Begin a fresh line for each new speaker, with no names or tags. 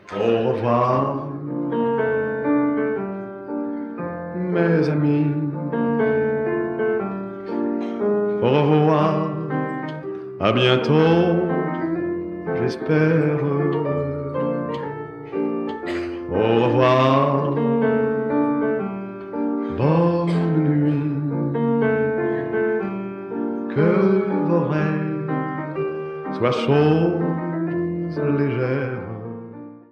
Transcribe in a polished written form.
Au revoir, mes amis. Au revoir, à bientôt, j'espère. Au revoir, bonne nuit. Que vos rêves soient choses légères.